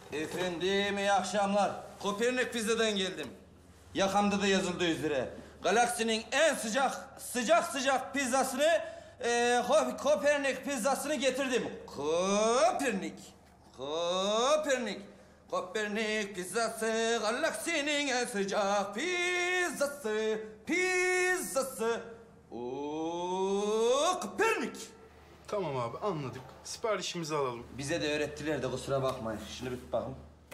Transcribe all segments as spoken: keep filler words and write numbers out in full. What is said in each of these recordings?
Efendim, iyi akşamlar. Kopernik Pizza'dan geldim. Yakamda da yazıldığı üzere. Galaksinin en sıcak, sıcak sıcak pizzasını, e, Kopernik pizzasını getirdim. Kopernik, Kopernik. Kopernik pizzası, galaksinin en sıcak pizzası, pizzası. Oo, Kopernik. Tamam abi, anladık. Siparişimizi alalım. Bize de öğrettiler de kusura bakmayın. Şunu bir tut bakın.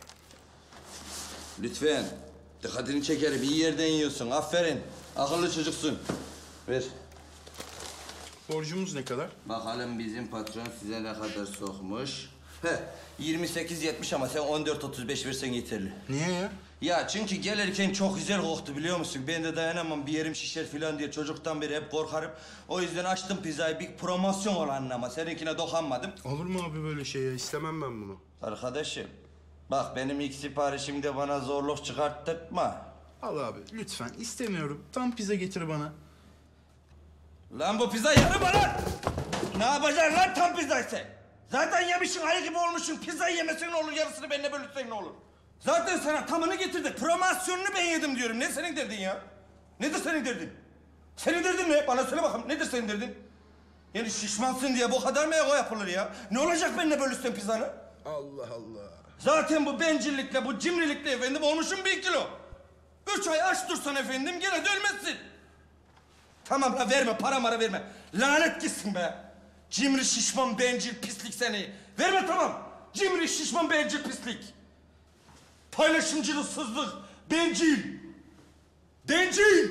Lütfen. Dikkatini çekerim. İyi yerden yiyorsun. Aferin. Akıllı çocuksun. Ver. Borcumuz ne kadar? Bakalım bizim patron size ne kadar sokmuş. Heh, yirmi sekiz yetmiş ama sen on dört otuz beş versen yeterli. Niye ya? Ya çünkü gelirken çok güzel koktu biliyor musun? Ben de dayanamam, bir yerim şişer falan diye çocuktan beri hep korkarım. O yüzden açtım pizzayı, bir promosyon olan ama seninkine dokunmadım. Olur mu abi böyle şey ya? İstemem ben bunu. Arkadaşım, bak benim ilk siparişimde bana zorluk çıkarttırtma. Al abi, lütfen. İstemiyorum. Tam pizza getir bana. Lan bu pizza yarım lan! Ne yapacaksın lan tam pizzaysa? Zaten yemişsin, ayı gibi olmuşsun. Pizzayı yemesin ne olur, yarısını benimle bölüşsen ne olur? Zaten sana tamını getirdik. Promosyonunu ben yedim diyorum. Ne senin derdin ya? Nedir senin derdin? Senin derdin ne? Bana söyle bakalım. Nedir senin derdin? Yani şişmansın diye bu kadar mı ego yapılır ya? Ne olacak benimle bölüşsen pizzanı? Allah Allah. Zaten bu bencillikle, bu cimrilikle efendim olmuşum bir kilo. Üç ay aç dursan efendim gene de ölmezsin. Tamam la verme, para mara verme. Lanet gitsin be. Cimri, şişman, bencil, pislik seni. Verme tamam. Cimri, şişman, bencil, pislik. Paylaşımcılıksızlık, bencil. Bencil.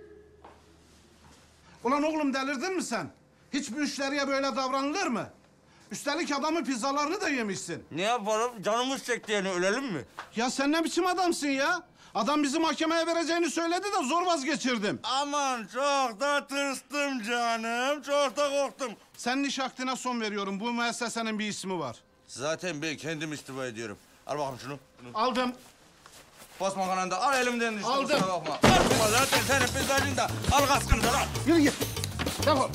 Ulan oğlum delirdin mi sen? Hiç müşteriye böyle davranılır mı? Üstelik adamın pizzalarını da yemişsin. Ne yapalım? Canımız çekti yani, ölelim mi? Ya sen ne biçim adamsın ya? Adam bizi mahkemeye vereceğini söyledi de zor vazgeçirdim. Aman çok da tırstım canım, çok da korktum. Senin iş hakkına son veriyorum. Bu müessesenin bir ismi var. Zaten ben kendim istifa ediyorum. Al bakalım şunu. şunu. Aldım. Basma kananda, al elimden düştü. Aldım. Kusura bakma. Bakma zaten senin pizzacın da. Al kaskını da al. Yürü git. Defol.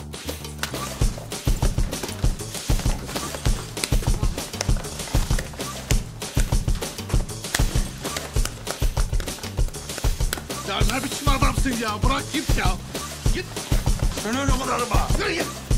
Ya ne biçim adamsın ya? Bırak git ya. Git. Ben öyle kadarım ha. Yürü git.